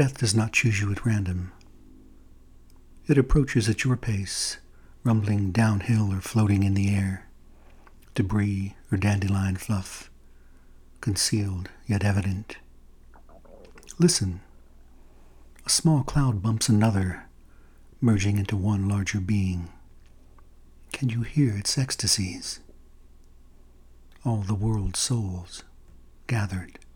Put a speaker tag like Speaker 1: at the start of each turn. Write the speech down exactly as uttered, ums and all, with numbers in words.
Speaker 1: Death does not choose you at random. It approaches at your pace, rumbling downhill or floating in the air, debris or dandelion fluff, concealed yet evident. Listen. A small cloud bumps another, merging into one larger being. Can you hear its ecstasies? All the world's souls gathered.